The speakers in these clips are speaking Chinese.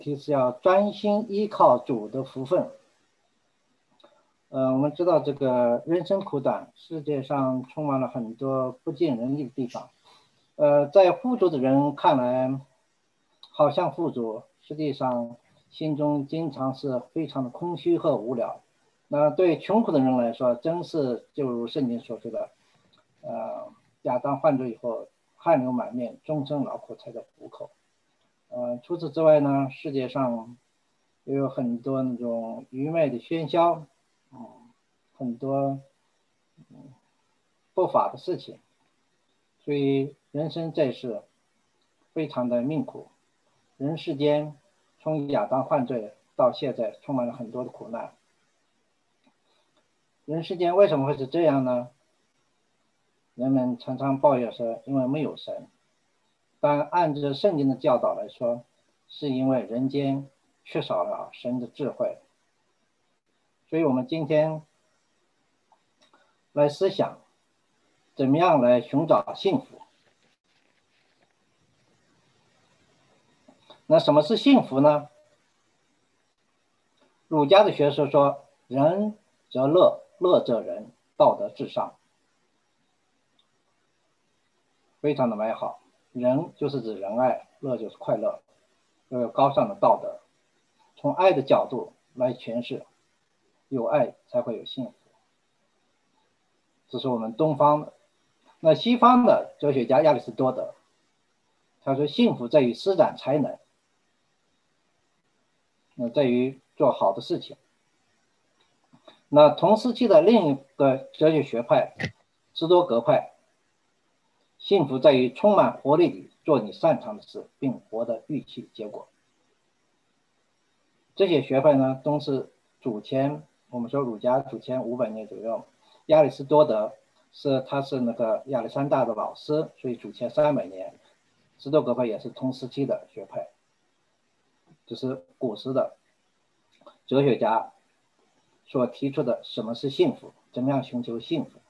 题是要专心依靠主的福分。我们知道这个人生苦短，世界上充满了很多不尽人意的地方。在富足的人看来，好像富足，实际上心中经常是非常的空虚和无聊。那对穷苦的人来说，真是就如圣经所说的，亚当犯罪以后，汗流满面，终身劳苦才得糊口。除此之外呢，世界上也有很多那种愚昧的喧嚣，很多不法的事情，所以人生在世非常的命苦。人世间从亚当犯罪到现在充满了很多的苦难。人世间为什么会是这样呢？人们常常抱怨说因为没有神，但按照圣经的教导来说，是因为人间缺少了神的智慧。所以我们今天来思想怎么样来寻找幸福。那什么是幸福呢？儒家的学说说，仁则乐，乐则仁，道德至上，非常的美好。仁就是指仁爱，乐就是快乐，要有高尚的道德。从爱的角度来诠释，有爱才会有幸福。这是我们东方的。那西方的哲学家亚里士多德，他说幸福在于施展才能，在于做好的事情。那同时期的另一个哲学学派斯多格派，幸福在于充满活力地做你擅长的事，并获得预期结果。这些学派呢，都是我们说儒家祖前500年左右。亚里士多德他是那个亚历山大的老师，所以祖前300年。斯多格派也是同时期的学派，这是古时的哲学家所提出的什么是幸福，怎么样寻求幸福。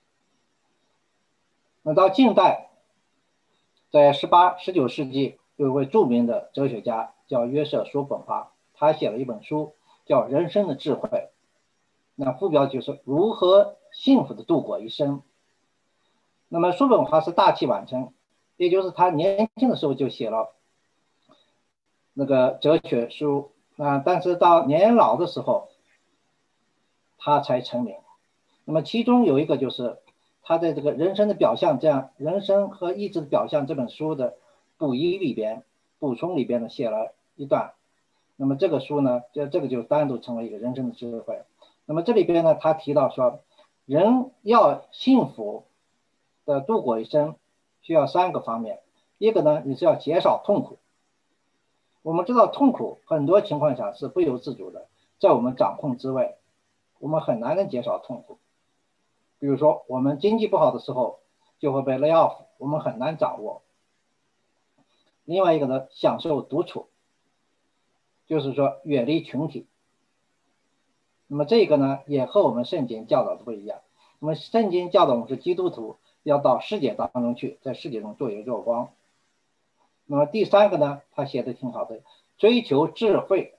那到近代，在18、19世纪，有一位著名的哲学家叫约瑟·叔本华，他写了一本书叫《人生的智慧》，那副标就是如何幸福的度过一生。那么叔本华是大器晚成，也就是他年轻的时候就写了那个哲学书，但是到年老的时候他才成名。那么其中有一个就是他在这个人生的表象，这样人生和意志的表象这本书的补充里边呢写了一段。那么这个书呢，这个就单独成为一个人生的智慧。那么这里边呢，他提到说，人要幸福的度过一生，需要3个方面。一个呢，你是要减少痛苦。我们知道痛苦很多情况下是不由自主的，在我们掌控之外，我们很难能减少痛苦。比如说我们经济不好的时候就会被 lay off， 我们很难掌握。另外一个呢，享受独处，就是说远离群体。那么这个呢，也和我们圣经教导的不一样。那么圣经教导我们是基督徒要到世界当中去，在世界中做盐做光。那么第3个呢，他写的挺好的，追求智慧，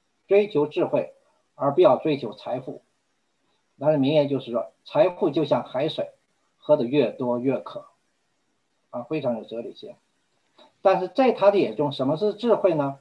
而不要追求财富。他的名言就是说，财富就像海水，喝得越多越渴，非常有哲理性。但是在他的眼中，什么是智慧呢？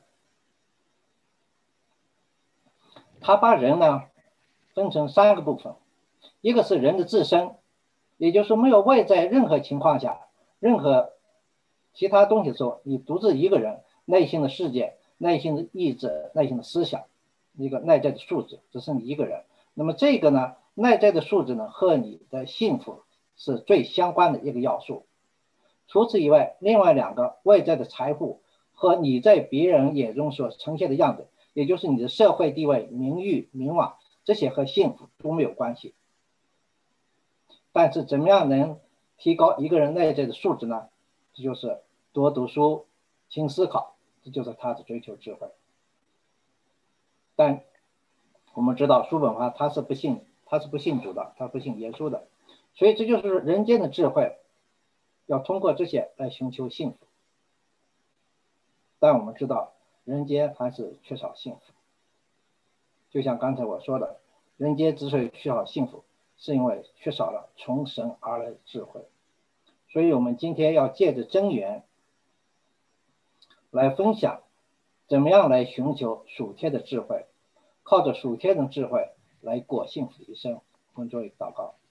他把人呢分成3个部分，一个是人的自身，也就是没有外在任何情况下，任何其他东西的时候，你独自一个人内心的世界、内心的意志、内心的思想，一个内在的素质，只是你一个人。那么这个呢，内在的素质呢，和你的幸福是最相关的一个要素。除此以外，另外2个外在的财富和你在别人眼中所呈现的样子，也就是你的社会地位、名誉、名望，这些和幸福都没有关系。但是怎么样能提高一个人内在的素质呢？这就是多读书、勤思考，这就是他的追求智慧。但我们知道叔本华他是不信主的，他不信耶稣的，所以这就是人间的智慧，要通过这些来寻求幸福。但我们知道人间还是缺少幸福。就像刚才我说的，人间之所以缺少幸福，是因为缺少了从神而来的智慧。所以我们今天要借着真言来分享怎么样来寻求属天的智慧，靠着属天的智慧来过幸福的一生。我们做一个祷告。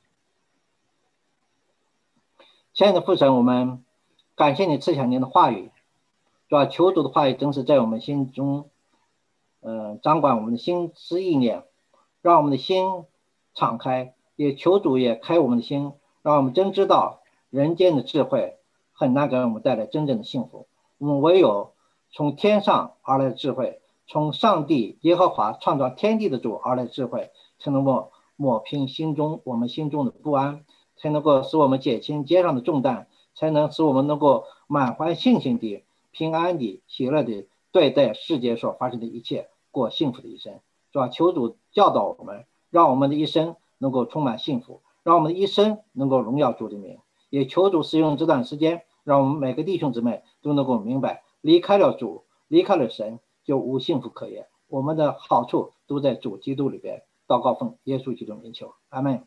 亲爱的父神，我们感谢你赐下您的话语，主要求主的话语真是在我们心中掌管我们的心思意念，让我们的心敞开，也求主也开我们的心，让我们真知道人间的智慧很难给我们带来真正的幸福。我们唯有从天上而来的智慧，从上帝耶和华创造天地的主而来的智慧，才能够抹平我们心中的不安，才能够使我们减轻肩上的重担，才能使我们能够满怀信心地、平安地、喜乐地对待世界所发生的一切，过幸福的一生。是吧？求主教导我们，让我们的一生能够充满幸福，让我们的一生能够荣耀主的名。也求主使用这段时间，让我们每个弟兄姊妹都能够明白，离开了主，离开了神，就无幸福可言。我们的好处都在主基督里边。祷告奉耶稣基督名求，阿门。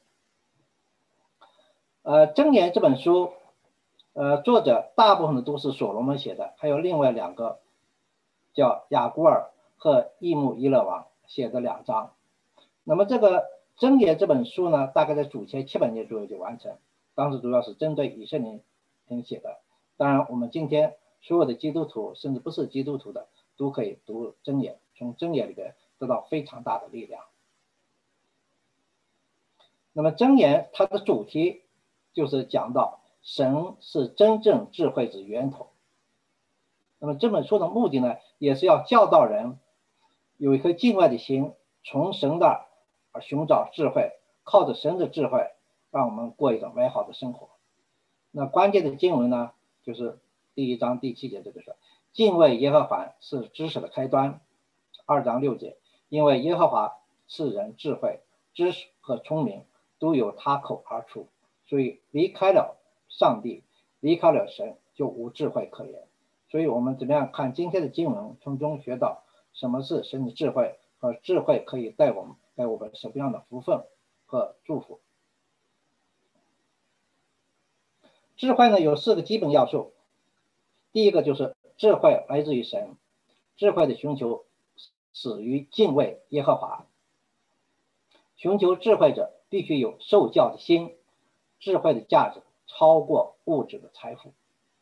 箴言这本书，作者大部分的都是所罗门写的，还有另外2个叫雅古尔和易木伊勒王写的2章。那么这个箴言这本书呢，大概在主前700年左右就完成，当时主要是针对以色列人写的。当然我们今天所有的基督徒甚至不是基督徒的都可以读箴言，从箴言里边得到非常大的力量。那么箴言它的主题就是讲到神是真正智慧之源头。那么这本书的目的呢，也是要教导人有一颗敬畏的心，从神那而寻找智慧，靠着神的智慧让我们过一个美好的生活。那关键的经文呢，就是第1章第7节这个说，敬畏耶和华是知识的开端。2章6节，因为耶和华赐人智慧、知识和聪明，都由他口而出，所以离开了上帝，离开了神，就无智慧可言。所以我们怎么样看今天的经文，从中学到什么是神的智慧，和智慧可以带我们什么样的福分和祝福。智慧呢有4个基本要素。第一个就是智慧来自于神，智慧的寻求始于敬畏耶和华。寻求智慧者必须有受教的心，智慧的价值超过物质的财富。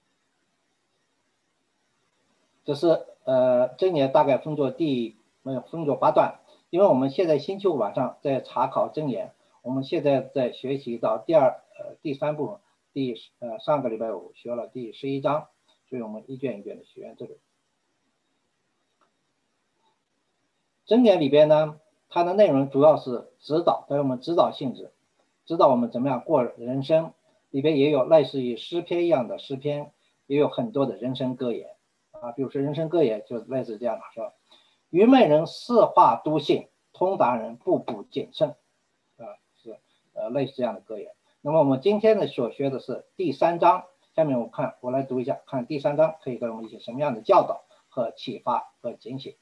这是箴言大概分作8段，因为我们现在星期五晚上在查考箴言，我们现在在学习到第3部分，上个礼拜五学了第11章，所以我们一卷一卷的学这个箴言里边呢，它的内容主要是指导，对我们指导性质，指导我们怎么样过人生。里边也有类似于诗篇一样的诗篇，也有很多的人生格言比如说人生格言就类似这样的说，愚昧人四话都信，通达人步步谨慎是类似这样的格言。那么我们今天呢所学的是第3章，下面我来读一下，看第3章可以给我们一些什么样的教导和启发和警醒。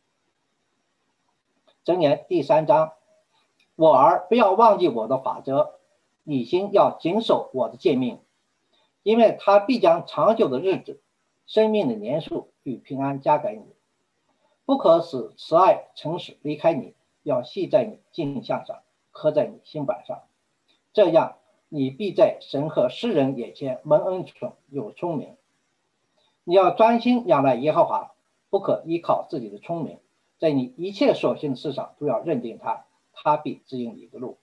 箴言第3章，我儿不要忘记我的法则，你心要谨守我的诫命，因为他必将长久的日子、生命的年数与平安加给你。不可使慈爱诚实离开你，要系在你颈项上，刻在你心板上，这样你必在神和世人眼前蒙恩宠，有聪明。你要专心仰赖耶和华，不可依靠自己的聪明，在你一切所行的事上都要认定他，他必指引你的路。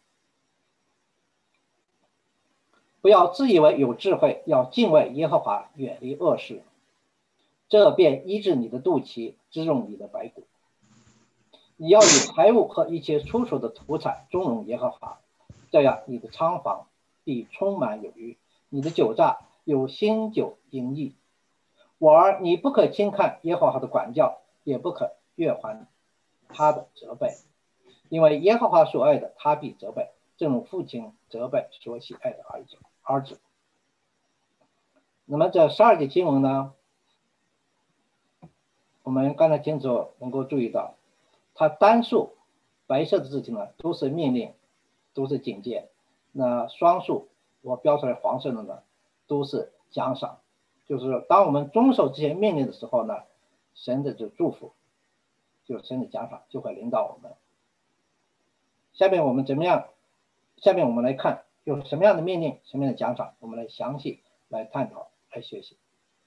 不要自以为有智慧，要敬畏耶和华，远离恶事，这便医治你的肚脐，滋润你的白骨。你要以财物和一切出手的土产尊荣耶和华，这样你的仓房必充满有余，你的酒榨有新酒盈溢。我儿，你不可轻看耶和华的管教，也不可越还他的责备，因为耶和华所爱的，他必责备，正如父亲责备所喜爱的儿子。那么这12节经文呢， 我们刚才听的时候能够注意到，它单数白色的字体呢都是命令，都是警戒，那双数我标出来黄色的呢都是奖赏，就是当我们遵守这些命令的时候呢，神的这祝福，就神的奖赏就会领导我们。下面我们怎么样？下面我们来看有什么样的命令，什么样的奖赏，我们来详细来探讨，来学习。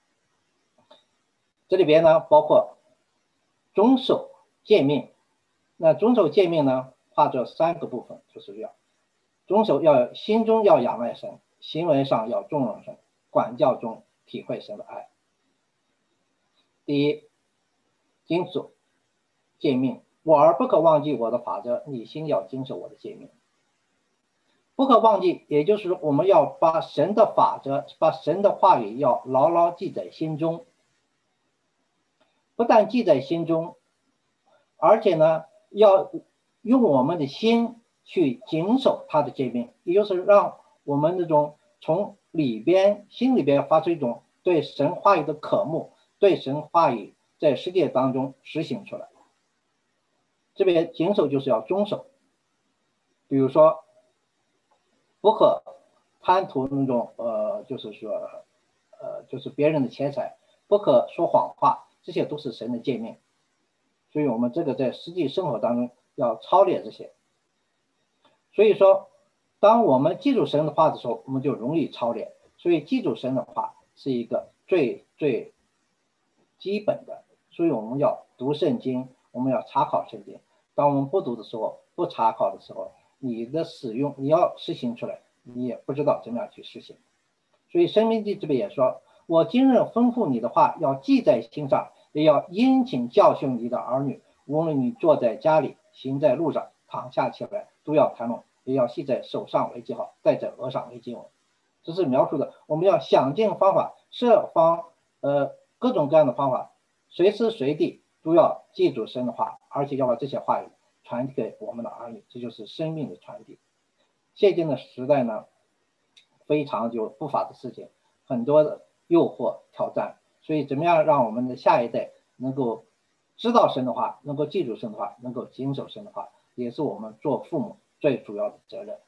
这里边呢包括遵守诫命，那遵守诫命呢划作3个部分，就是要遵守，要心中要仰赖神，行为上要重容神，管教中体会神的爱。第一，遵守诫命，我儿不可忘记我的法则，你心要谨守我的诫命。不可忘记，也就是说我们要把神的法则，把神的话语要牢牢记在心中。不但记在心中，而且呢要用我们的心去谨守他的诫命，也就是让我们那种从心里边发出一种对神话语的渴慕，对神话语在世界当中实行出来。这边谨守就是要遵守，比如说不可贪图那种就是说就是别人的钱财，不可说谎话，这些都是神的诫命。所以我们这个在实际生活当中要操练这些。所以说当我们记住神的话的时候，我们就容易操练。所以记住神的话是一个最基本的，所以我们要读圣经，我们要查考圣经。当我们不读的时候，不查考的时候，你的使用你要实行出来，你也不知道怎么样去实行。所以申命记这边也说，我今日吩咐你的话要记在心上，也要殷勤教训你的儿女，无论你坐在家里，行在路上，躺下起来，都要谈论，也要系在手上为记号，戴在额上为经文。这是描述的我们要想尽方法，设方各种各样的方法，随时随地都要记住神的话，而且要把这些话语传递给我们的儿女，这就是生命的传递。现今的时代呢，非常就不法的事情，很多的诱惑挑战，所以怎么样让我们的下一代能够知道神的话，能够记住神的话，能够谨守神的话，也是我们做父母最主要的责任。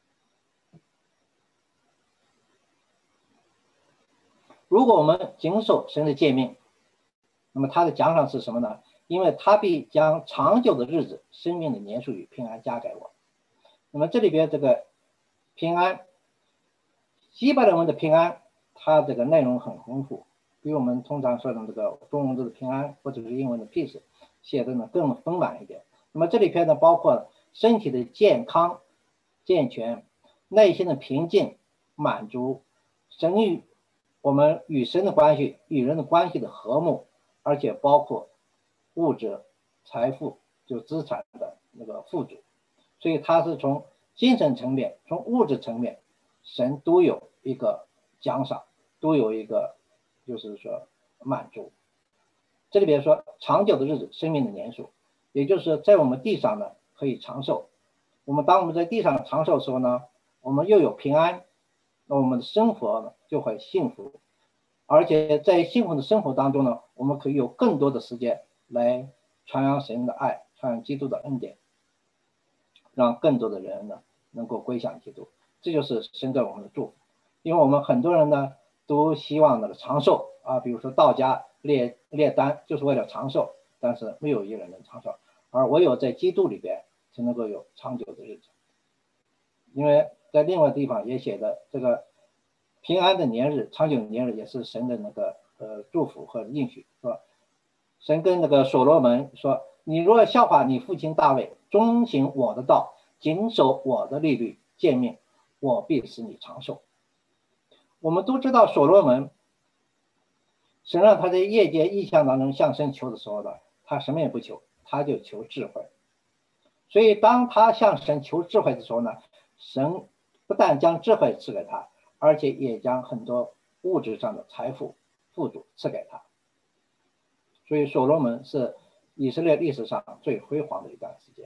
如果我们谨守神的诫命，那么他的奖赏是什么呢？因为他必将长久的日子、生命的年数与平安加给我。那么这里边这个平安，希伯来文的平安，它这个内容很丰富，比我们通常说的这个中文字的平安或者是英文的 peace 写的呢更丰满一点。那么这里边呢包括身体的健康、健全，内心的平静、满足，我们与神的关系、与人的关系的和睦，而且包括物质、财富，就资产的那个富足。所以它是从精神层面、从物质层面，神都有一个奖赏，都有一个就是说满足。这里边说长久的日子、生命的年数，也就是在我们地上呢可以长寿。当我们在地上长寿的时候呢，我们又有平安，那我们的生活呢就会幸福，而且在幸福的生活当中呢，我们可以有更多的时间来传扬神的爱，传扬基督的恩典，让更多的人呢能够归向基督。这就是神对我们的祝福。因为我们很多人呢都希望那个长寿啊，比如说道家列丹就是为了长寿，但是没有一个人能长寿，而唯有在基督里边才能够有长久的日子。因为在另外地方也写的这个平安的年日、长久的年日也是神的那个祝福和应许，说神跟那个所罗门说，你若效法你父亲大卫，遵行我的道，谨守我的律例诫命，我必使你长寿。我们都知道所罗门，神让他在夜间异象当中向神求的时候呢，他什么也不求，他就求智慧。所以当他向神求智慧的时候呢，神不但将智慧赐给他，而且也将很多物质上的财富富足赐给他。所以所罗门是以色列历史上最辉煌的一段时间。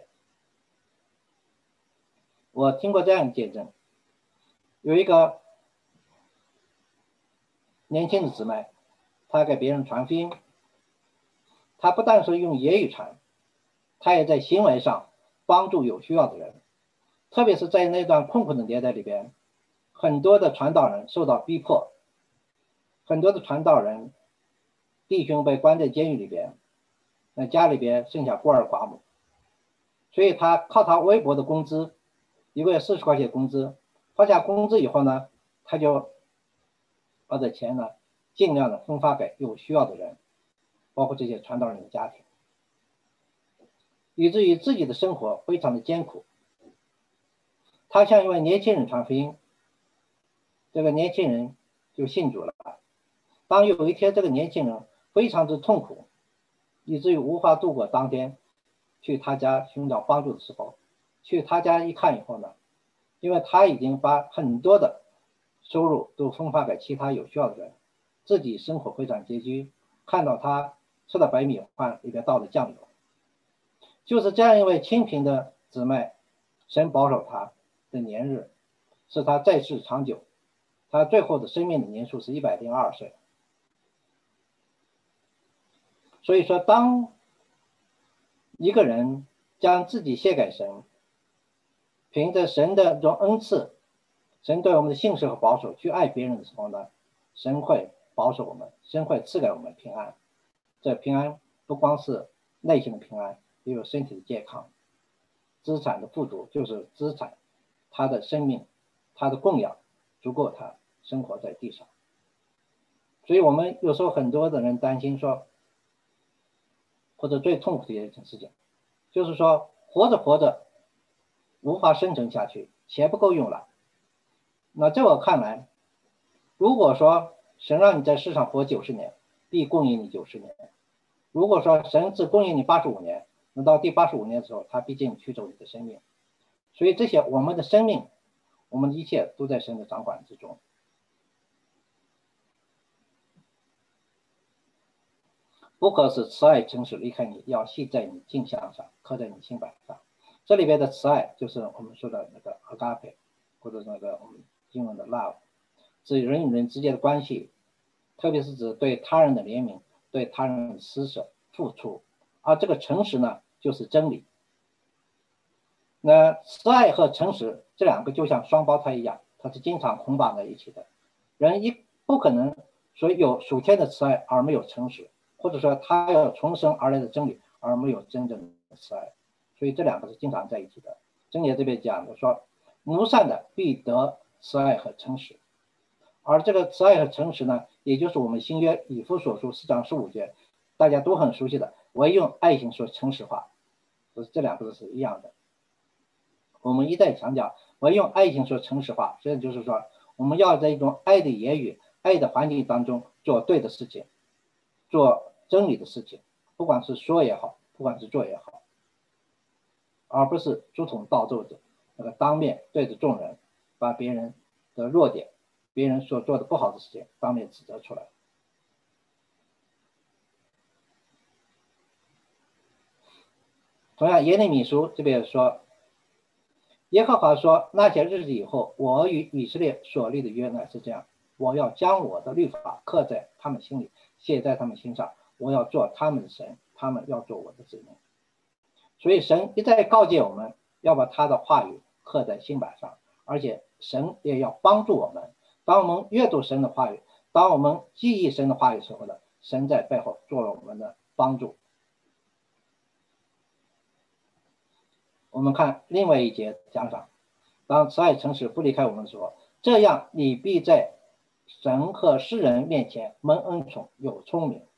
我听过这样的见证，有一个年轻的姊妹，她给别人传福音， 他不但是用言语传，他也在行为上帮助有需要的人。特别是在那段困苦的年代里边，很多的传道人受到逼迫，很多的传道人弟兄被关在监狱里边，那家里边剩下孤儿寡母，所以他靠他微薄的工资，一个月40块钱工资，发下工资以后呢，他就把这钱呢尽量的分发给有需要的人，包括这些传道人的家庭，以至于自己的生活非常的艰苦。他向一位年轻人传福音，这个年轻人就信主了。当有一天这个年轻人非常之痛苦，以至于无法度过当天，去他家寻找帮助的时候，去他家一看以后呢，因为他已经把很多的收入都分发给其他有需要的人，自己生活非常拮据，看到他吃的白米饭里边倒了酱油。就是这样一位清贫的姊妹，神保守他的年日，使他在世长久，他最后的生命的年数是102岁。所以说，当一个人将自己献给神，凭着神的这种恩赐，神对我们的信实和保守去爱别人的时候呢，神会保守我们，神会赐给我们平安。这平安不光是内心的平安，也有身体的健康，资产的富足，就是资产，他的生命，他的供养足够他生活在地上。所以我们有时候很多的人担心说，或者最痛苦的一件事情，就是说活着活着无法生存下去，钱不够用了。那在我看来，如果说神让你在世上活90年，必供应你90年。如果说神只供应你85年，那到第85年的时候，他毕竟取走你的生命。所以这些我们的生命，我们的一切都在神的掌管之中。不可使慈爱诚实离开你，要系在你镜像上，刻在你心板上。这里边的慈爱就是我们说的那个 agape， 或者那个我们英文的 love， 指人与人之间的关系，特别是指对他人的怜悯，对他人的施舍付出。而这个诚实呢，就是真理。那慈爱和诚实这两个就像双胞胎一样，它是经常捆绑在一起的。人不可能说有属天的慈爱而没有诚实，或者说他有重生而来的真理而没有真正的慈爱，所以这两个是经常在一起的。箴言这边讲的说，谋善的必得慈爱和诚实。而这个慈爱和诚实呢，也就是我们新约以弗所书4章15节大家都很熟悉的，唯用爱心说诚实话，就是这两个字是一样的。我们一再强调，唯用爱心说诚实话，实际上就是说，我们要在一种爱的言语、爱的环境当中做对的事情，做真理的事情，不管是说也好，不管是做也好，而不是竹筒倒奏着那个当面对着众人，把别人的弱点、别人所做的不好的事情当面指责出来。同样，耶利米书这边说，耶和华说，那些日子以后，我与以色列所立的约乃是这样，我要将我的律法刻在他们心里，写在他们心上，我要做他们的神，他们要做我的子民。所以神一再告诫我们要把他的话语刻在心板上，而且神也要帮助我们。当我们阅读神的话语，当我们记忆神的话语的时候呢，神在背后做了我们的帮助。我们看另外一节讲上，当慈爱诚实不离开我们的时候，这样你必在神和世人面前蒙恩宠，有聪明。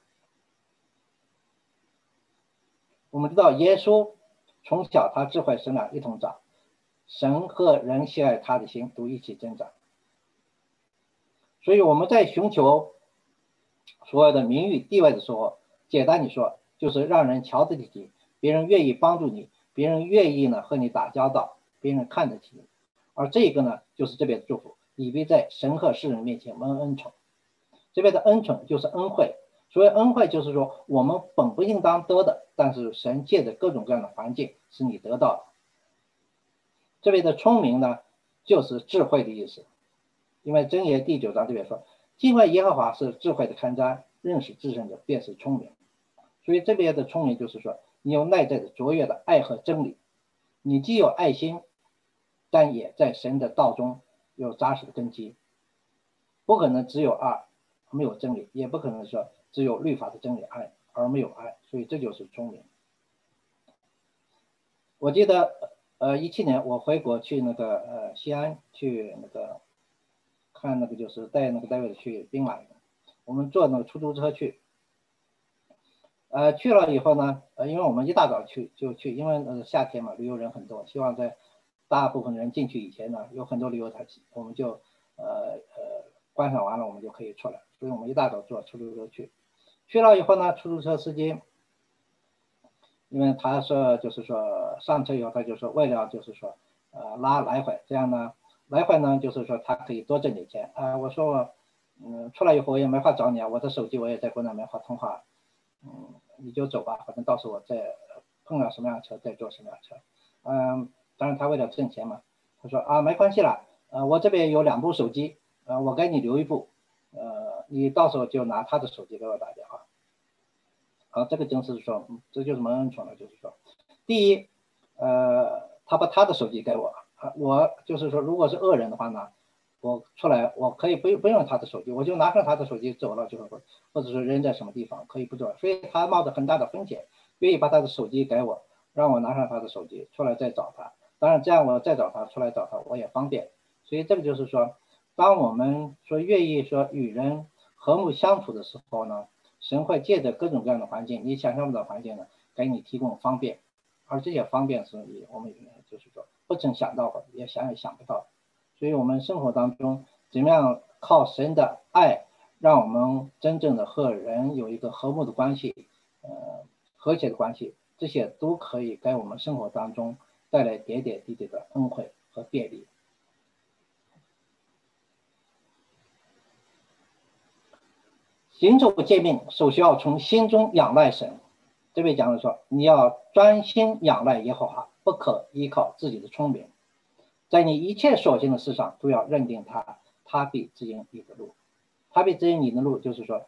我们知道耶稣从小他智慧生长一同长，神和人喜爱他的心都一起增长。所以我们在寻求所有的名誉地位的时候，简单地说，就是让人瞧得起你，别人愿意帮助你，别人愿意呢和你打交道，别人看得起你。而这个呢，就是这边的祝福，你必在神和世人面前蒙恩宠。这边的恩宠就是恩惠，所谓恩惠就是说我们本不应当得的，但是神借着各种各样的环境使你得到了。这边的聪明呢，就是智慧的意思，因为箴言第9章这边说，敬畏耶和华是智慧的看瞻，认识至圣者便是聪明。 所以这边的聪明就是说，你有内在的卓越的爱和真理，你既有爱心，但也在神的道中有扎实的根基。不可能只有爱没有真理，也不可能说只有律法的真理爱而没有爱，所以这就是聪明。我记得17年我回国去那个西安去那个看那个就是带那个单位去兵马俑，我们坐那个出租车去，去了以后呢，因为我们一大早去，因为夏天嘛，旅游人很多，希望在大部分人进去以前呢，有很多旅游团，我们就观赏完了，我们就可以出来，所以我们一大早坐出租车去，去了以后呢，出租车司机，因为他说就是说上车以后他就说为了就是说拉来回，这样呢来回呢就是说他可以多挣点钱我说我出来以后我也没法找你啊，我的手机我也在国内没法通话，你就走吧，反正到时候我再碰到什么样的车再坐什么样的车。当然他为了挣钱嘛，他说没关系了，我这边有2部手机，我给你留1部，你到时候就拿他的手机给我打电话。这个就是说，这就是蒙恩宠了，就是说，第一，他把他的手机给我，我就是说，如果是恶人的话呢，我出来我可以不用他的手机，我就拿上他的手机走了，就是或者是扔在什么地方可以不走，所以他冒着很大的风险，愿意把他的手机给我，让我拿上他的手机出来再找他。当然这样我再找他出来找他我也方便，所以这个就是说，当我们说愿意说与人和睦相处的时候呢，神会借着各种各样的环境，你想象不到的环境呢，给你提供方便，而这些方便是我们就是说不曾想到的，也想不到。所以我们生活当中怎么样靠神的爱，让我们真正的和人有一个和睦的关系，和谐的关系，这些都可以给我们生活当中带来点点滴滴的恩惠和便利。行走诫命，首先要从心中仰赖神。这边讲的说，你要专心仰赖耶和华，不可依靠自己的聪明，在你一切所行的事上都要认定他，他必指引你的路。他必指引你的路，就是说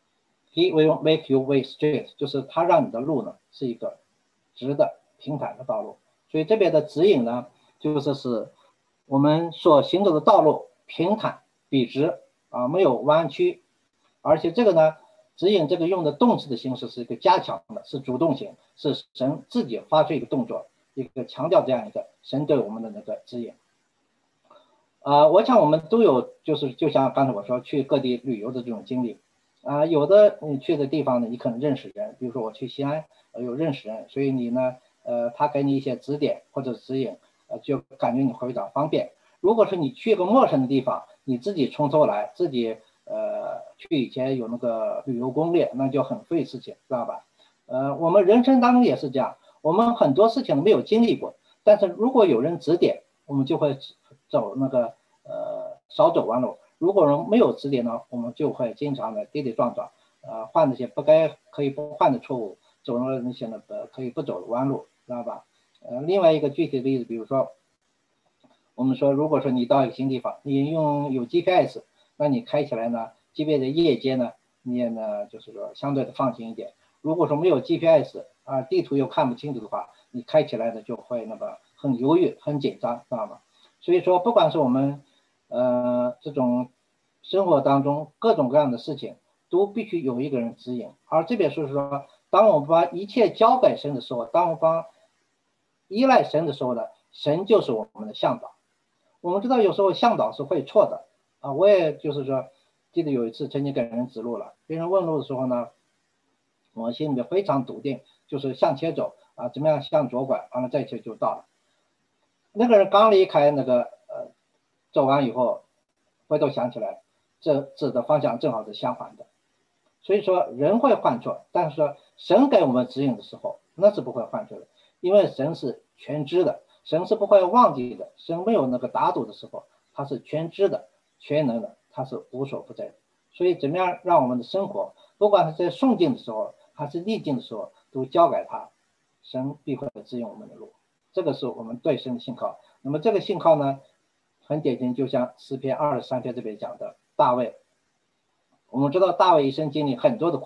He will make your way straight， 就是他让你的路呢是一个直的平坦的道路。所以这边的指引呢，就是使我们所行走的道路平坦笔直没有弯曲。而且这个呢，指引这个用的动词的形式是一个加强的，是主动型，是神自己发出一个动作，一个强调这样一个神对我们的那个指引。我想我们都有，就像刚才我说去各地旅游的这种经历，有的你去的地方呢，你可能认识人，比如说我去西安，有认识人，所以你呢，他给你一些指点或者指引，就感觉你会比较方便。如果是你去一个陌生的地方，你自己从头来，自己去以前有那个旅游攻略，那就很费事情，知道吧？我们人生当中也是这样，我们很多事情没有经历过，但是如果有人指点，我们就会走那个少走弯路。如果人没有指点呢，我们就会经常的跌跌撞撞，犯那些可以不犯的错误，走了那些可以不走的弯路，知道吧？另外一个具体的例子，比如说，我们说，如果说你到一个新地方，你有 GPS， 那你开起来呢，即便在夜间呢，你也呢就是说相对的放心一点。如果说没有 GPS 地图又看不清楚的话，你开起来呢就会那么很犹豫、很紧张，知道吗？所以说，不管是我们这种生活当中各种各样的事情，都必须有一个人指引。而这边是说，当我们把一切交给神的时候，当我们把依赖神的时候呢，神就是我们的向导。我们知道有时候向导是会错的我也就是说，记得有一次曾经给人指路了，别人问路的时候呢，我心里面非常笃定，就是向前走怎么样向左拐，完了再去就到了。那个人刚离开那个走完以后，回头想起来，这指的方向正好是相反的。所以说人会犯错，但是说神给我们指引的时候，那是不会犯错的，因为神是全知的，神是不会忘记的，神没有那个打赌的时候，他是全知的、全能的，他是无所不在的。所以怎么样让我们的生活，不管是在顺境的时候还是逆境的时候，都交给他，神必会指引我们的路。这个是我们对神的信靠。那么这个信靠呢，很典型，就像诗篇23篇这边讲的大卫。我们知道大卫一生经历很多的苦，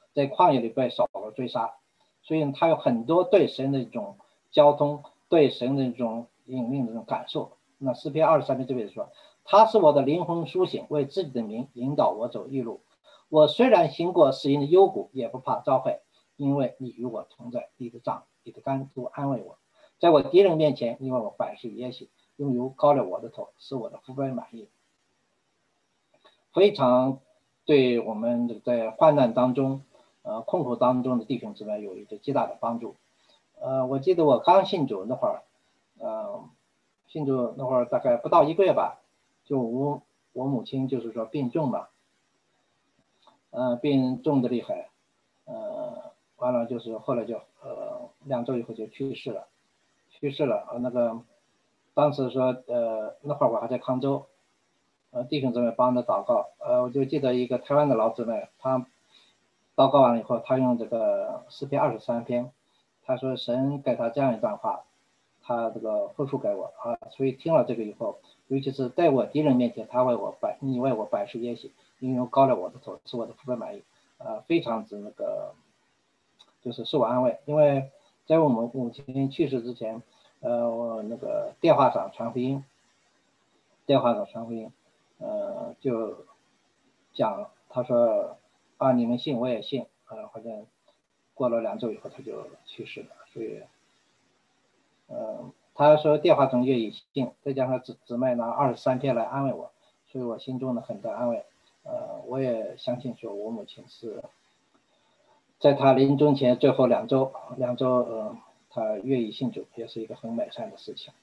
在旷野里被扫罗追杀，所以他有很多对神的一种交通，对神的一种引领的这种感受。那诗篇23篇这边说，他是我的灵魂苏醒，为自己的名引导我走义路。我虽然行过死荫的幽谷，也不怕遭害，因为你与我同在，你的杖你的竿都安慰我。在我敌人面前，因为我百事耶喜，用油膏了我的头，使我的福杯满意。非常对我们在患难当中困苦当中的弟兄姊妹有一个极大的帮助。我记得我刚信主那会儿，信主那会儿大概不到1个月吧，就我母亲就是说病重嘛，病重的厉害，完了就是后来就2周以后就去世了。那个当时说那会儿我还在康州，弟兄姊妹帮着祷告，我就记得一个台湾的老姊妹，他祷告完了以后，他用这个诗篇23篇，他说神给他这样一段话，他这个复述给我所以听了这个以后，尤其是在我敌人面前，你为我百事耶喜，因为高了我的头，使我的福杯满意，非常之那个就是受我安慰。因为在我们母亲去世之前，我那个电话上传福音，就讲他说你们信我也信，好像过了2周以后他就去世了。所以他说电话中愿意信，再加上姊妹拿23篇来安慰我，所以我心中的很大安慰。我也相信说我母亲是在他临终前最后2周，他愿意信主，也是一个很美善的事情。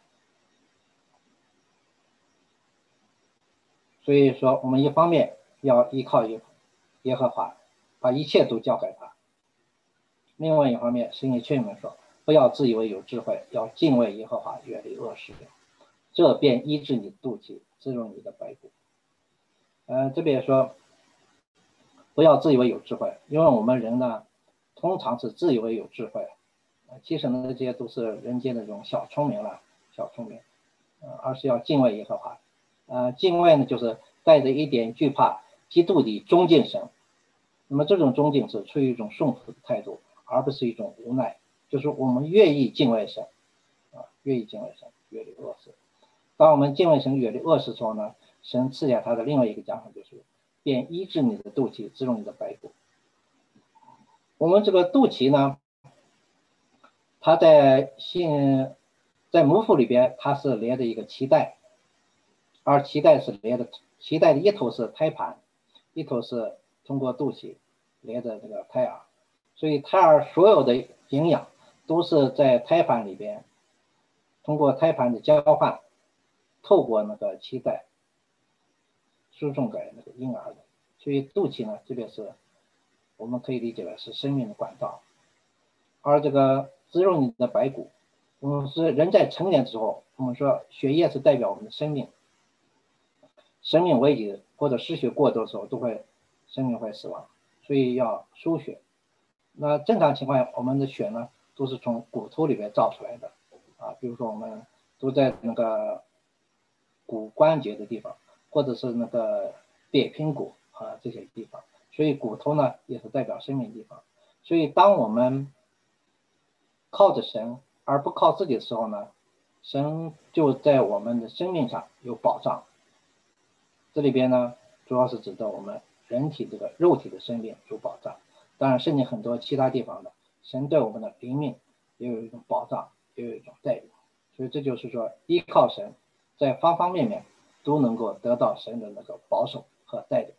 所以说我们一方面要依靠耶和华，把一切都交给他。另外一方面，圣经劝我们说，不要自以为有智慧，要敬畏耶和华，远离恶事，这便医治你的肚脐，滋润你的白骨。这边也说不要自以为有智慧，因为我们人呢通常是自以为有智慧，其实呢这些都是人间的这种小聪明，而是要敬畏耶和华。敬畏呢就是带着一点惧怕，极度的忠敬神。那么这种忠敬是出于一种顺服的态度，而不是一种无奈，就是我们愿意敬畏神，愿意敬畏神，远离恶事。当我们敬畏神，远离恶事之后呢，神赐下他的另外一个奖赏，就是便医治你的肚脐，滋润你的白骨。我们这个肚脐呢，它在母腹里边，它是连着一个脐带，而脐带的一头是胎盘，一头是通过肚脐连着这个胎儿，所以胎儿所有的营养都是在胎盘里边，通过胎盘的交换，透过那个脐带输送给那个婴儿的。所以肚脐呢，这边是我们可以理解为是生命的管道。而这个滋润你的白骨，我们是人在成年之后，我们说血液是代表我们的生命危急或者失血过多的时候，生命会死亡，所以要输血。那正常情况下，我们的血呢都是从骨头里面造出来的比如说我们都在那个骨关节的地方，或者是那个扁平骨这些地方，所以骨头呢也是代表生命的地方。所以当我们靠着神而不靠自己的时候呢，神就在我们的生命上有保障。这里边呢主要是指的我们人体这个肉体的生命有保障，当然甚至很多其他地方的神对我们的灵命也有一种保障，也有一种待遇。所以这就是说依靠神，在方方面面都能够得到神的那个保守和带领。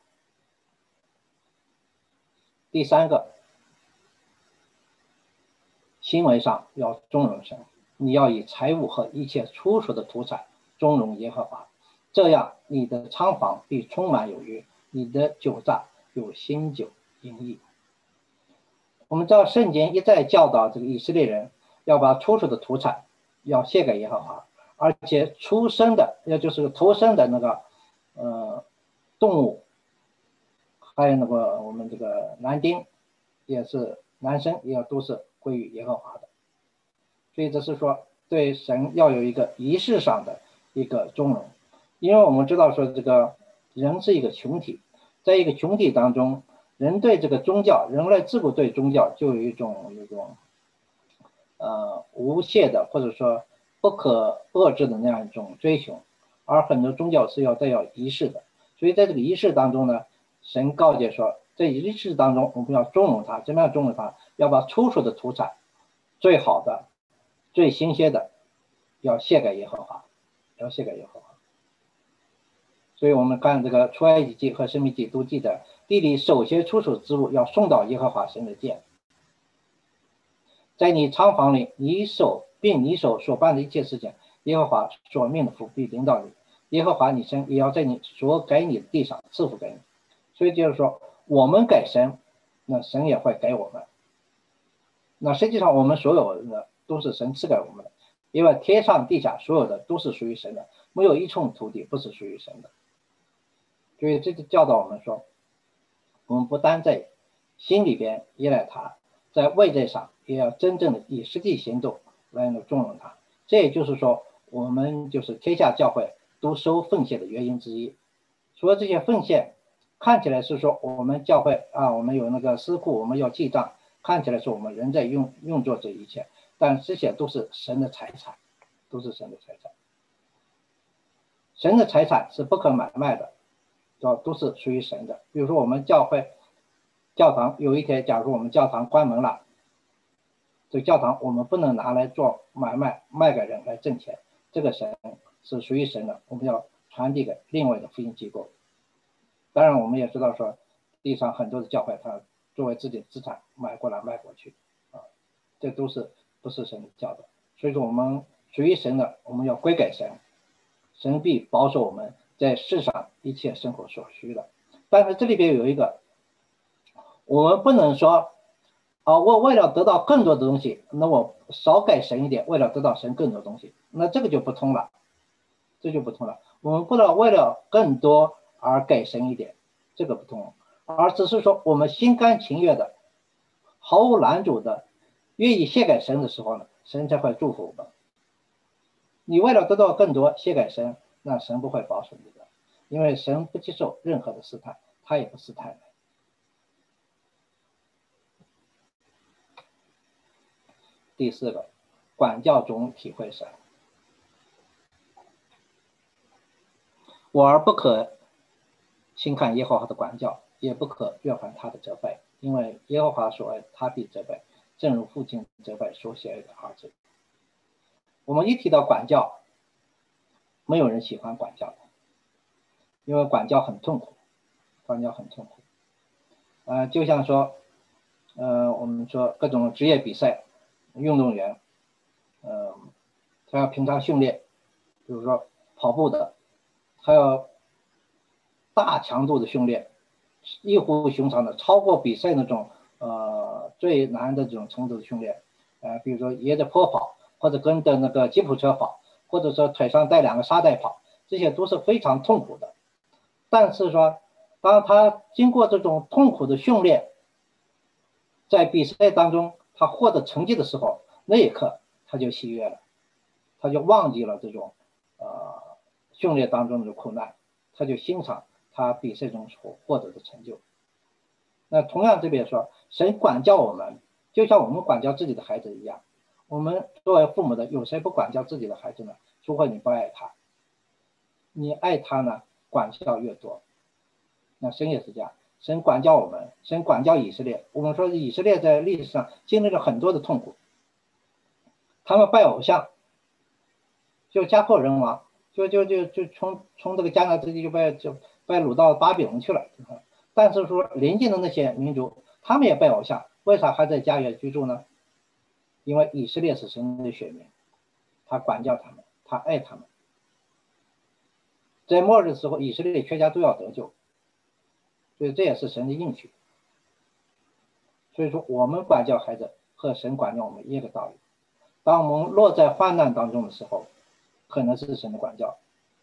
第3个，行为上要尊荣神，你要以财物和一切出手的土产尊荣耶和华，这样你的仓房必充满有余，你的酒榨有新酒盈溢。我们知道圣经一再教导这个以色列人要把出手的土产要献给耶和华，而且出生的，也就是投生的那个动物，还有那个我们这个男丁，也是男生也都是归于耶和华的。所以这是说对神要有一个仪式上的一个尊荣。因为我们知道说这个人是一个群体，在一个群体当中， 人对这个宗教，人类自古对宗教就有一种无懈的或者说不可遏制的那样一种追求，而很多宗教是要带有仪式的，所以在这个仪式当中呢，神告诫说，在仪式当中我们要尊荣它，怎么样尊荣它？要把出手的土产最好的、最新鲜的要献给耶和华，要献给耶和华。所以我们看这个出埃及记和申命记都记得，地里首先出手之物要送到耶和华神的殿，在你仓房里，你手所办的一切事情，耶和华所命的福必领导你，耶和华你神也要在你所给你的地上赐福给你。所以就是说，我们给神，那神也会给我们。那实际上我们所有的都是神赐给我们的，因为天上地下所有的都是属于神的，没有一寸土地不是属于神的。所以这就教导我们说，我们不单在心里边依赖他，在外在上也要真正的以实际行动来重用他。这也就是说，我们就是天下教会都收奉献的原因之一。除了这些奉献看起来是说我们教会啊，我们有那个司库，我们要记账，看起来是我们人在用作这一切，但这些都是神的财产，都是神的财产。神的财产是不可买卖的，都是属于神的。比如说我们教堂有一天，假如我们教堂关门了，这个教堂我们不能拿来做买卖，卖给人来挣钱，这个神是属于神的，我们要传递给另外的福音机构。当然我们也知道说，地上很多的教会它作为自己的资产买过来卖过去啊，这都是不是神的教导。所以说我们属于神的，我们要归给神，神必保守我们在世上一切生活所需的。但是这里边有一个，我们不能说我为了得到更多的东西，那我少给神一点，为了得到神更多东西，那这个就不通了，这就不通了。我们不能为了更多而给神一点，这个不通，而只是说我们心甘情愿的、毫无拦阻的愿意献给神的时候呢，神才会祝福我们。你为了得到更多献给神，那神不会保守你的，因为神不接受任何的试探，他也不试探人。第四个，管教中体会神。我儿不可轻看耶和华的管教，也不可怨烦他的责备，因为耶和华所爱他必责备，正如父亲责备所喜爱的儿子。我们一提到管教，没有人喜欢管教的，因为管教很痛苦，管教很痛苦。就像说，我们说各种职业比赛，运动员，他要平常训练，比如说跑步的，他要大强度的训练，异乎寻常的，超过比赛那种最难的这种程度的训练，比如说沿着坡跑，或者跟着那个吉普车跑，或者说腿上带2个沙袋跑，这些都是非常痛苦的。但是说，当他经过这种痛苦的训练，在比赛当中他获得成绩的时候，那一刻他就喜悦了，他就忘记了这种训练当中的苦难，他就欣赏他比赛中所获得的成就。那同样这边说，神管教我们，就像我们管教自己的孩子一样。我们作为父母的，有谁不管教自己的孩子呢？除非你不爱他，你爱他呢，管教越多。那神也是这样，神管教我们，神管教以色列。我们说以色列在历史上经历了很多的痛苦，他们拜偶像，就家破人亡，就从这个迦南之地就被掳到巴比伦去了。但是说邻近的那些民族，他们也拜偶像，为啥还在家园居住呢？因为以色列是神的选民，他管教他们，他爱他们。在末日的时候，以色列全家都要得救，所以这也是神的应许。所以说我们管教孩子和神管教我们一个道理。当我们落在患难当中的时候，可能是神的管教。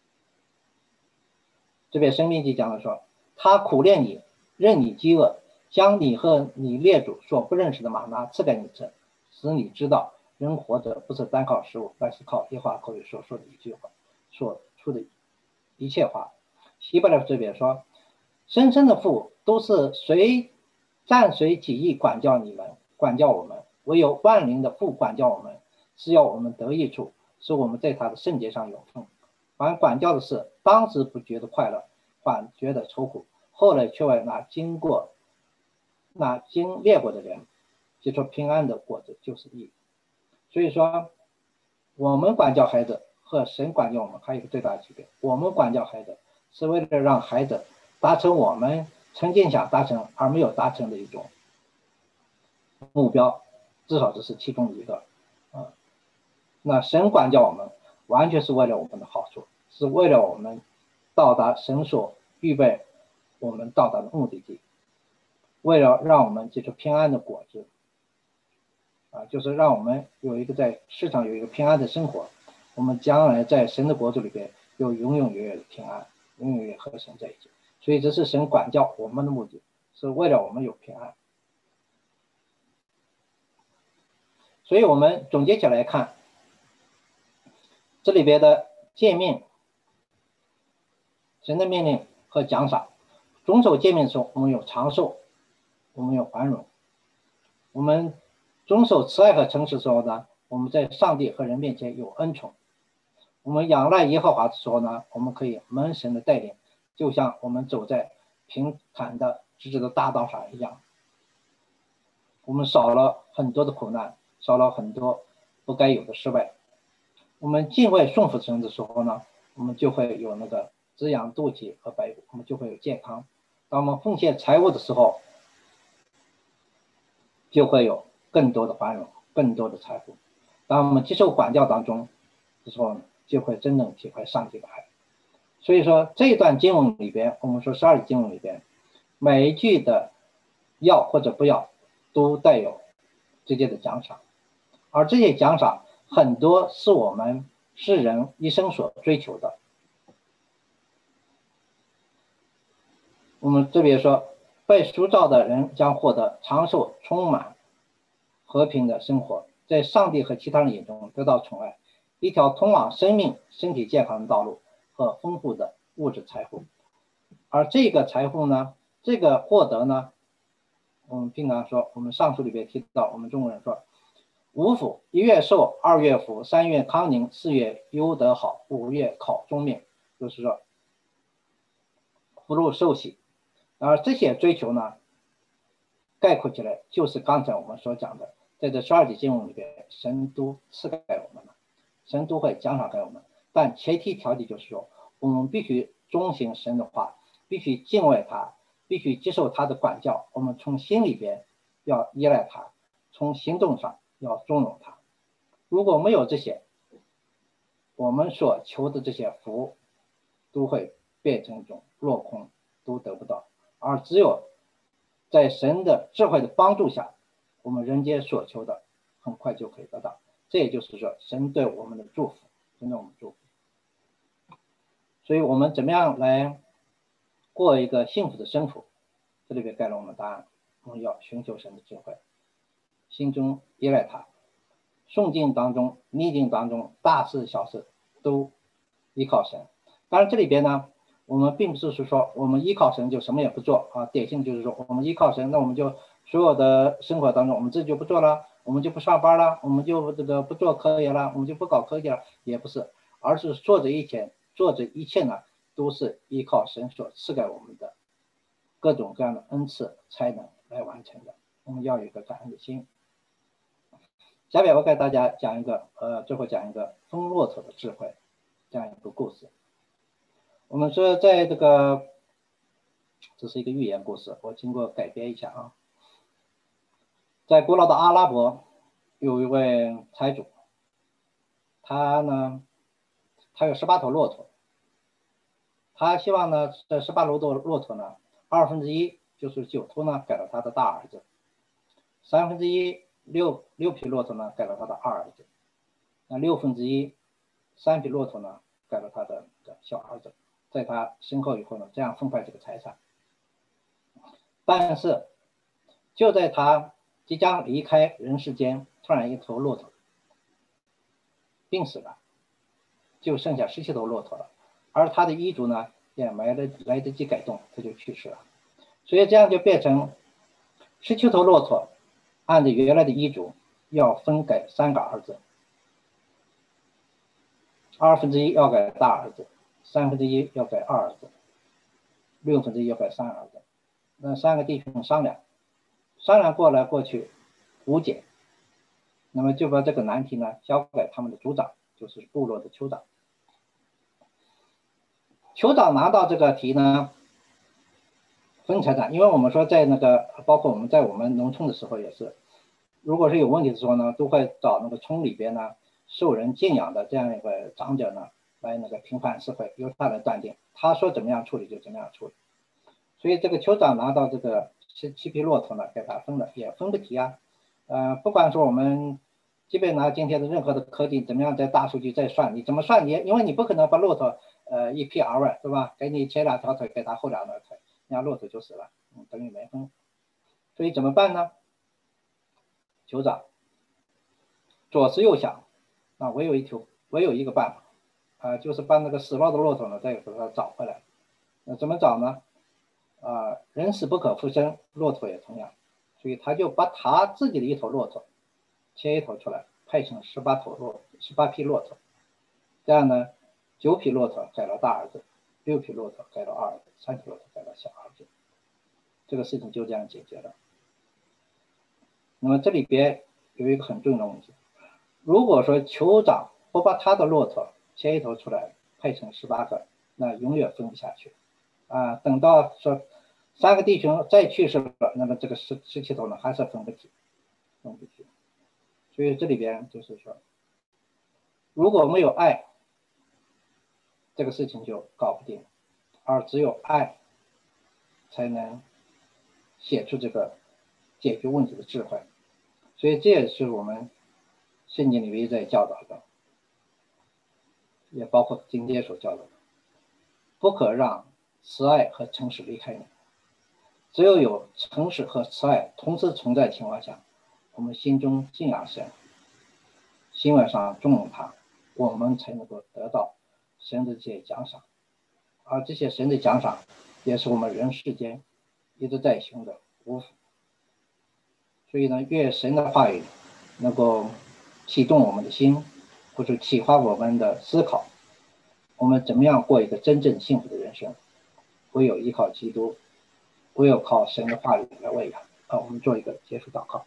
这边申命记讲了说，他苦练你，任你饥饿，将你和你列祖所不认识的玛拿赐给你吃，使你知道人活着不是单靠食物，但是靠耶和华口里所说的一句话，所出的一切话。希伯来这边说，生生的父都是随暂随己意管教你们，管教我们，唯有万灵的父管教我们，是要我们得益处，使我们在他的圣洁上有份。凡管教的事，当时不觉得快乐，反觉得愁苦，后来却为那经历过的人结出平安的果子，就是义。所以说，我们管教孩子和神管教我们还有一个最大的区别。我们管教孩子是为了让孩子达成我们曾经想达成而没有达成的一种目标，至少这是其中的一个。那神管教我们完全是为了我们的好处，是为了我们到达神所预备我们到达的目的地，为了让我们结出平安的果子，就是让我们有一个在世上有一个平安的生活，我们将来在神的国度里边有永永远远的平安，永永远远和神在一起。所以这是神管教我们的目的，是为了我们有平安。所以我们总结起来看，这里边的诫命、神的命令和奖赏。遵守诫命的时候，我们有长寿，我们有繁荣。我们遵守慈爱和诚实的时候呢，我们在上帝和人面前有恩宠。我们仰赖耶和华的时候呢，我们可以蒙神的带领，就像我们走在平坦的直直的大道上一样。我们少了很多的苦难，少了很多不该有的失败。我们敬畏顺服神的时候呢，我们就会有那个滋养肚脐和白骨，我们就会有健康。当我们奉献财物的时候，就会有更多的繁荣，更多的财富。当我们接受管教当中的时候，就会真正体会上帝的爱。所以说这一段经文里边，我们说12节经文里边，每一句的要或者不要都带有直接的奖赏，而这些奖赏很多是我们世人一生所追求的。我们这边说，被塑造的人将获得长寿、充满和平的生活，在上帝和其他人眼中得到宠爱，一条通往生命、身体健康的道路和丰富的物质财富。而这个财富呢，这个获得呢，我们平常说，我们上书里边提到，我们中国人说，五福：1月寿，2月福，3月康宁，4月优德好，5月考中命，就是说福禄寿喜。而这些追求呢，概括起来就是刚才我们所讲的，在这12节经文里边，神都赐给我们了，神都会奖赏给我们，但前提条件就是说，我们必须遵行神的话，必须敬畏他，必须接受他的管教，我们从心里边要依赖他，从行动上要尊荣他。如果没有这些，我们所求的这些福都会变成一种落空，都得不到。而只有在神的智慧的帮助下，我们人间所求的很快就可以得到。这也就是说，神对我们的祝福，神对我们的祝福。所以我们怎么样来过一个幸福的生活？这里边给了我们答案。我们要寻求神的智慧，心中依赖他，顺境当中、逆境当中，大事小事都依靠神。当然这里边呢，我们并不是说我们依靠神就什么也不做啊，典型就是说我们依靠神，那我们就所有的生活当中我们自己就不做了，我们就不上班了，我们就不做科研了，我们就不搞科技了，也不是，而是做这一切呢，都是依靠神所赐给我们的各种各样的恩赐才能来完成的。我们要有一个感恩的心。下面我给大家讲一个最后讲一个疯骆驼的智慧这样一个故事。我们说在这是一个寓言故事，我经过改编一下啊。在古老的阿拉伯有一位财主，他有18头骆驼，他希望呢这18头骆驼呢1/2就是9头呢给了他的大儿子，1/36匹骆驼呢给了他的二儿子，那3匹骆驼呢给了他的小儿子，在他身后以后呢，这样分派这个财产。但是就在他即将离开人世间，突然一头骆驼病死了，就剩下17头骆驼了，而他的遗嘱呢也来得及改动，他就去世了。所以这样就变成 17头骆驼按照原来的遗嘱要分给3个儿子，1/2要给大儿子，1/3要给二儿子，1/6要给三儿子。那3个弟兄商量过来过去无解，那么就把这个难题呢交给他们的族长，就是部落的酋长。酋长拿到这个题呢，分财产，因为我们说在那个，包括我们在我们农村的时候也是，如果是有问题的时候呢，都会找那个村里边呢受人敬仰的这样一个长者呢来那个评判是非，由他来断定，他说怎么样处理就怎么样处理。所以这个酋长拿到这个17匹骆驼呢，给他分了，也分不提啊。不管说我们即便拿今天的任何的科技怎么样在大数据再算，你怎么算因为你不可能把骆驼一劈而外，对吧？给你前2条腿，给他后2条腿，那骆驼就死了，等于没分。所以怎么办呢？酋长左思右想，唯有一个办法，就是把那个死了的骆驼呢再给它找回来。那怎么找呢？人死不可复生，骆驼也同样，所以他就把他自己的一头骆驼切一头出来，配成18匹骆驼，这样呢，9匹骆驼给了大儿子，6匹骆驼给了二儿子，3匹骆驼给了小儿子，这个事情就这样解决了。那么这里边有一个很重要的问题，如果说酋长不把他的骆驼切一头出来配成18个，那永远分不下去等到说3个弟兄再去世了，那么这个17头呢还是分不起。所以这里边就是说，如果没有爱，这个事情就搞不定，而只有爱才能写出这个解决问题的智慧。所以这也是我们圣经里面在教导的，也包括今天所教导的，不可让慈爱和诚实离开你。只有诚实和慈爱同时存在的情况下，我们心中敬仰神，行为上重用他，我们才能够得到神的这些奖赏。而这些神的奖赏也是我们人世间一直在行的无福。所以呢，愿神的话语能够启动我们的心，或者启发我们的思考，我们怎么样过一个真正幸福的人生。唯有依靠基督，唯有靠神的话语来喂养。我们做一个结束祷告。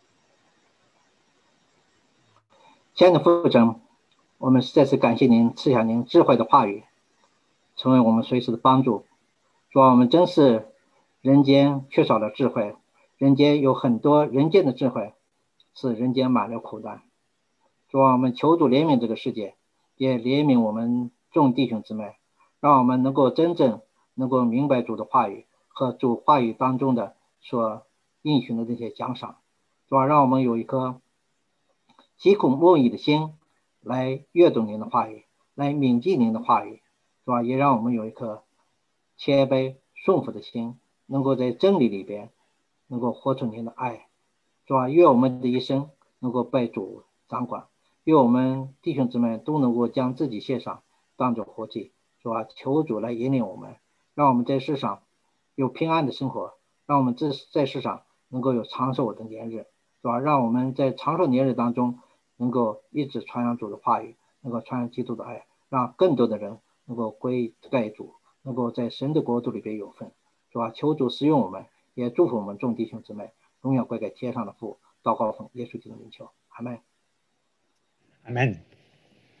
亲爱的父神，我们再次感谢您赐下您智慧的话语，成为我们随时的帮助。主啊，我们真是人间缺少了智慧，人间有很多人间的智慧，使人间满了苦难。主啊，我们求主怜悯这个世界，也怜悯我们众弟兄姊妹，让我们能够真正能够明白主的话语和主话语当中的所应许的这些奖赏。主啊，让我们有一颗饥苦慕义的心来阅读您的话语，来铭记您的话语。主啊，也让我们有一颗谦卑顺服的心，能够在真理里边能够活出您的爱。主啊，愿我们的一生能够被主掌管，愿我们弟兄姊妹都能够将自己献上当作活祭。主啊，求主来引领我们，让我们在世上有平安的生活，让我们在世上能够有长寿的年日。主啊，让我们在长寿年日当中能够一直传扬主的话语，能够传扬基督的爱，让更多的人能够归给主，能够在神的国度里边有份。主啊，求主使用我们，也祝福我们众弟兄姊妹，荣耀归给天上的父。祷告奉耶稣基督的名求，阿门。 Amen.